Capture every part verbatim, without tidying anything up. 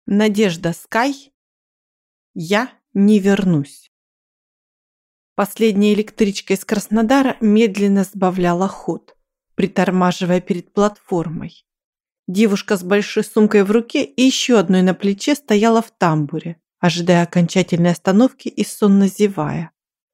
Надежда Скай. Я не вернусь. Последняя электричка из Краснодара медленно сбавляла ход, притормаживая перед платформой. Девушка с большой сумкой в руке и еще одной на плече стояла в тамбуре, ожидая окончательной остановки и сонно зевая.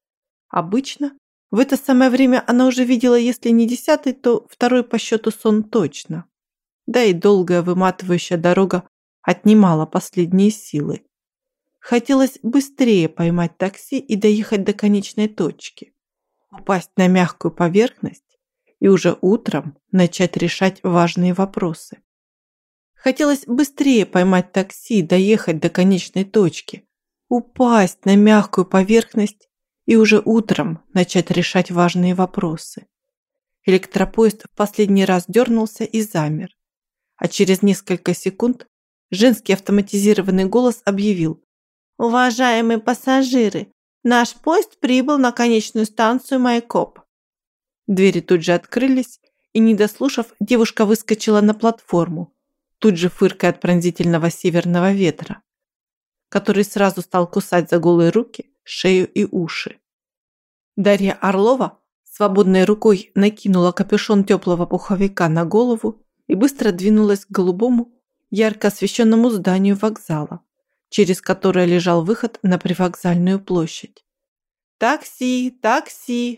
Обычно в это самое время она уже видела, если не десятый, то второй по счету сон точно. Да и долгая выматывающая дорога отнимала последние силы. Хотелось быстрее поймать такси и доехать до конечной точки, упасть на мягкую поверхность и уже утром начать решать важные вопросы. Хотелось быстрее поймать такси и доехать до конечной точки, упасть на мягкую поверхность и уже утром начать решать важные вопросы. Электропоезд в последний раз дернулся и замер, а через несколько секунд женский автоматизированный голос объявил: «Уважаемые пассажиры, наш поезд прибыл на конечную станцию Майкоп». Двери тут же открылись, и, не дослушав, девушка выскочила на платформу, тут же фыркая от пронзительного северного ветра, который сразу стал кусать за голые руки, шею и уши. Дарья Орлова свободной рукой накинула капюшон теплого пуховика на голову и быстро двинулась к голубому, ярко освещенному зданию вокзала, через которое лежал выход на привокзальную площадь. «Такси! Такси!»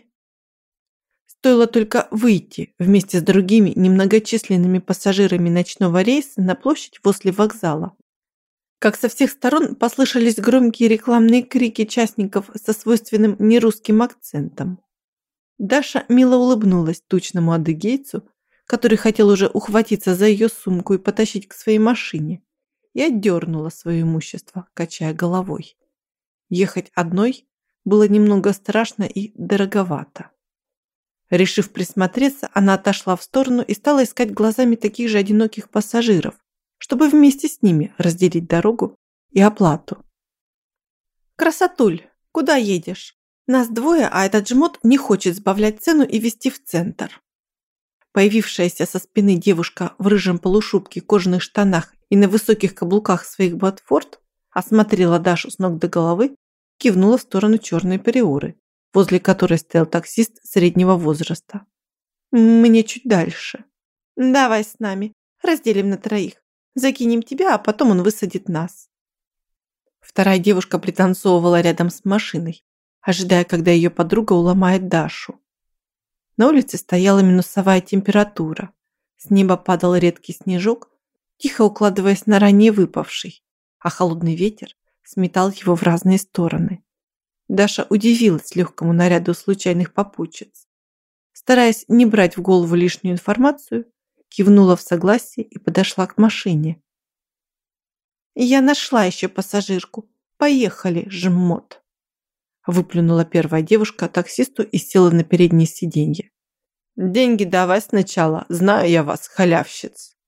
Стоило только выйти вместе с другими немногочисленными пассажирами ночного рейса на площадь возле вокзала, как со всех сторон послышались громкие рекламные крики частников со свойственным нерусским акцентом. Даша мило улыбнулась тучному адыгейцу, который хотел уже ухватиться за ее сумку и потащить к своей машине, и отдернула свое имущество, качая головой. Ехать одной было немного страшно и дороговато. Решив присмотреться, она отошла в сторону и стала искать глазами таких же одиноких пассажиров, чтобы вместе с ними разделить дорогу и оплату. «Красотуль, куда едешь? Нас двое, а этот жмот не хочет сбавлять цену и везти в центр». Появившаяся со спины девушка в рыжем полушубке, кожаных штанах и на высоких каблуках своих ботфорд осмотрела Дашу с ног до головы, кивнула в сторону черной приоры, возле которой стоял таксист среднего возраста. «Мне чуть дальше. Давай с нами, разделим на троих. Закинем тебя, а потом он высадит нас». Вторая девушка пританцовывала рядом с машиной, ожидая, когда ее подруга уломает Дашу. На улице стояла минусовая температура. С неба падал редкий снежок, тихо укладываясь на ранее выпавший, а холодный ветер сметал его в разные стороны. Даша удивилась легкому наряду случайных попутчиц. Стараясь не брать в голову лишнюю информацию, кивнула в согласии и подошла к машине. «Я нашла еще пассажирку. Поехали, жмот!» Выплюнула первая девушка таксисту и села на переднее сиденье. «Деньги давай сначала, знаю я вас, халявщиц».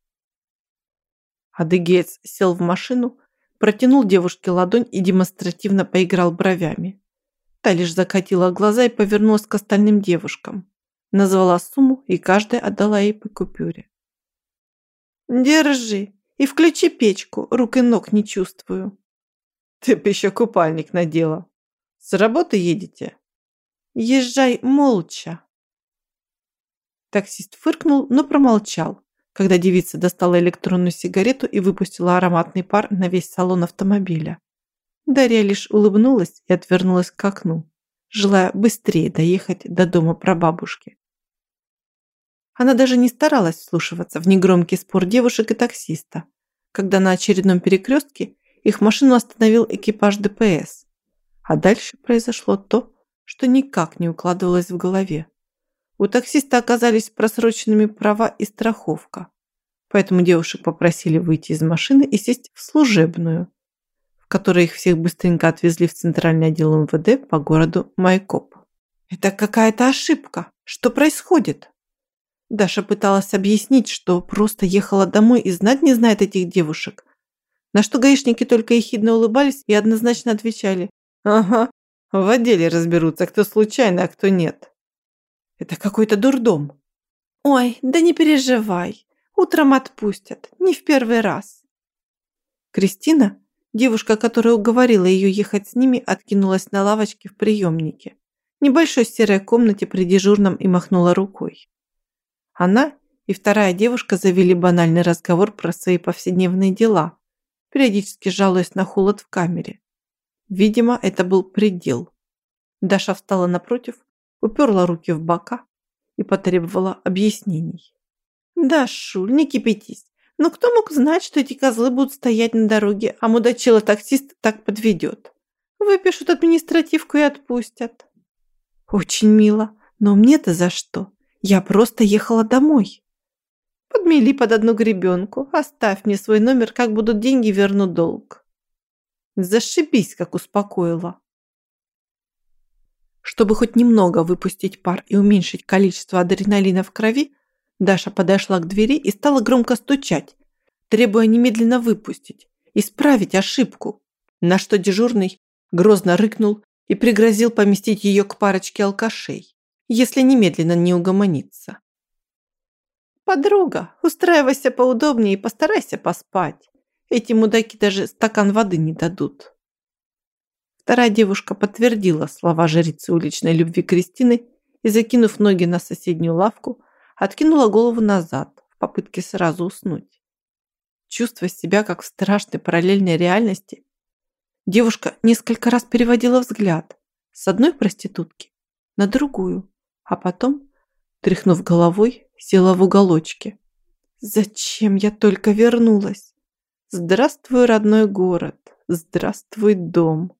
Адыгеец сел в машину, протянул девушке ладонь и демонстративно поиграл бровями. Та лишь закатила глаза и повернулась к остальным девушкам. Назвала сумму, и каждая отдала ей по купюре. «Держи и включи печку, рук и ног не чувствую». «Ты б еще купальник надела. С работы едете?» «Езжай молча». Таксист фыркнул, но промолчал, когда девица достала электронную сигарету и выпустила ароматный пар на весь салон автомобиля. Дарья лишь улыбнулась и отвернулась к окну, желая быстрее доехать до дома прабабушки. Она даже не старалась вслушиваться в негромкий спор девушек и таксиста, когда на очередном перекрестке их машину остановил экипаж ДПС. А дальше произошло то, что никак не укладывалось в голове. У таксиста оказались просроченными права и страховка, поэтому девушек попросили выйти из машины и сесть в служебную, в которой их всех быстренько отвезли в центральный отдел эм вэ дэ по городу Майкоп. «Это какая-то ошибка. Что происходит?» Даша пыталась объяснить, что просто ехала домой и знать не знает этих девушек, на что гаишники только ехидно улыбались и однозначно отвечали: «Ага, в отделе разберутся, кто случайно, а кто нет». «Это какой-то дурдом». «Ой, да не переживай, утром отпустят, не в первый раз». Кристина, девушка, которая уговорила ее ехать с ними, откинулась на лавочке в приемнике, небольшой серой комнате при дежурном, и махнула рукой. Она и вторая девушка завели банальный разговор про свои повседневные дела, периодически жалуясь на холод в камере. Видимо, это был предел. Даша встала напротив, уперла руки в бока и потребовала объяснений. «Дашуль, не кипятись. Но кто мог знать, что эти козлы будут стоять на дороге, а мудачила-таксист так подведет? Выпишут административку и отпустят». «Очень мило, но мне-то за что? Я просто ехала домой». «Подмели под одну гребенку. Оставь мне свой номер, как будут деньги, верну долг». Зашибись, как успокоила. Чтобы хоть немного выпустить пар и уменьшить количество адреналина в крови, Даша подошла к двери и стала громко стучать, требуя немедленно выпустить, исправить ошибку, на что дежурный грозно рыкнул и пригрозил поместить ее к парочке алкашей, если немедленно не угомонится. «Подруга, устраивайся поудобнее и постарайся поспать. Эти мудаки даже стакан воды не дадут». Вторая девушка подтвердила слова жрицы уличной любви Кристины и, закинув ноги на соседнюю лавку, откинула голову назад в попытке сразу уснуть. Чувствуя себя как в страшной параллельной реальности, девушка несколько раз переводила взгляд с одной проститутки на другую, а потом, тряхнув головой, села в уголочке. «Зачем я только вернулась? Здравствуй, родной город! Здравствуй, дом!»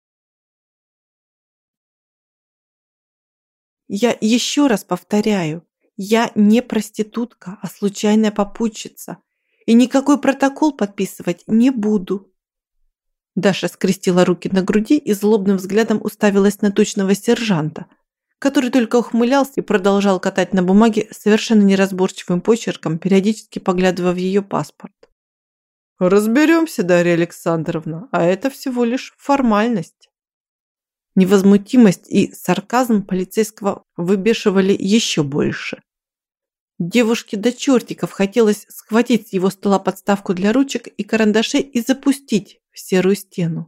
Я еще раз повторяю, я не проститутка, а случайная попутчица, и никакой протокол подписывать не буду. Даша скрестила руки на груди и злобным взглядом уставилась на тучного сержанта, который только ухмылялся и продолжал катать на бумаге совершенно неразборчивым почерком, периодически поглядывая в ее паспорт. «Разберемся, Дарья Александровна, а это всего лишь формальность». Невозмутимость и сарказм полицейского выбешивали еще больше. Девушке до чертиков хотелось схватить с его стола подставку для ручек и карандашей и запустить в серую стену.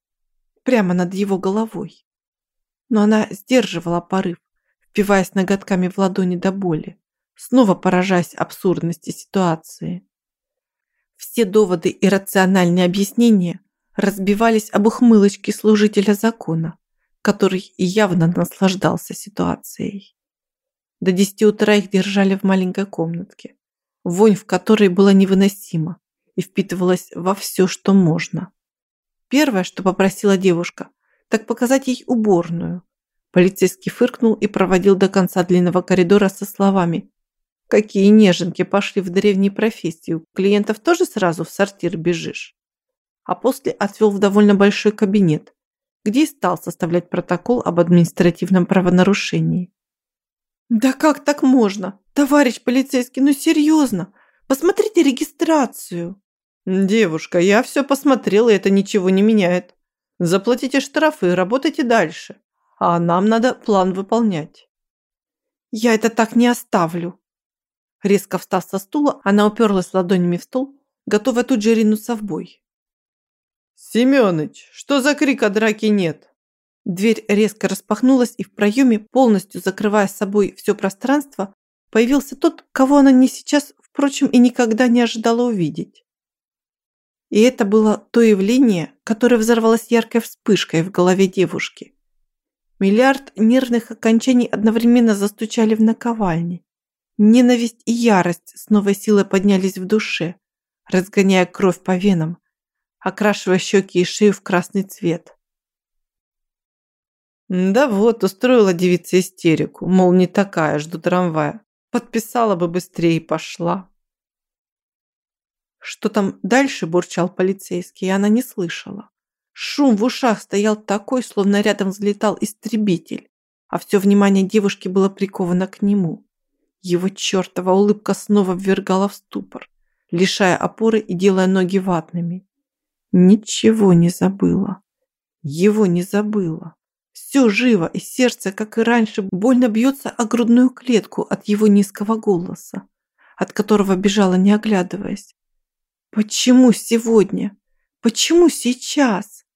Прямо над его головой. Но она сдерживала порыв, впиваясь ноготками в ладони до боли, снова поражаясь абсурдности ситуации. Все доводы и рациональные объяснения разбивались об ухмылочке служителя закона, который явно наслаждался ситуацией. До десяти утра их держали в маленькой комнатке, вонь в которой была невыносима и впитывалась во все, что можно. Первое, что попросила девушка, так показать ей уборную. Полицейский фыркнул и проводил до конца длинного коридора со словами: «Какие неженки пошли в древние профессии, у клиентов тоже сразу в сортир бежишь?» А после отвел в довольно большой кабинет, где и стал составлять протокол об административном правонарушении. «Да как так можно? Товарищ полицейский, ну серьезно? Посмотрите регистрацию!» «Девушка, я все посмотрела, и это ничего не меняет. Заплатите штрафы и работайте дальше. А нам надо план выполнять». «Я это так не оставлю!» Резко встав со стула, она уперлась ладонями в стол, готовая тут же ринуться в бой. «Семёныч, что за крик, а драки нет?» Дверь резко распахнулась, и в проеме, полностью закрывая с собой все пространство, появился тот, кого она не сейчас, впрочем, и никогда не ожидала увидеть. И это было то явление, которое взорвалось яркой вспышкой в голове девушки. Миллиард нервных окончаний одновременно застучали в наковальне. Ненависть и ярость с новой силой поднялись в душе, разгоняя кровь по венам, окрашивая щеки и шею в красный цвет. Да вот, устроила девица истерику, мол, не такая, жду трамвая. Подписала бы быстрее и пошла. Что там дальше бурчал полицейский, она не слышала. Шум в ушах стоял такой, словно рядом взлетал истребитель, а все внимание девушки было приковано к нему. Его чертова улыбка снова ввергала в ступор, лишая опоры и делая ноги ватными. Ничего не забыла. Его не забыла. Все живо, и сердце, как и раньше, больно бьется о грудную клетку от его низкого голоса, от которого бежала, не оглядываясь. Почему сегодня? Почему сейчас?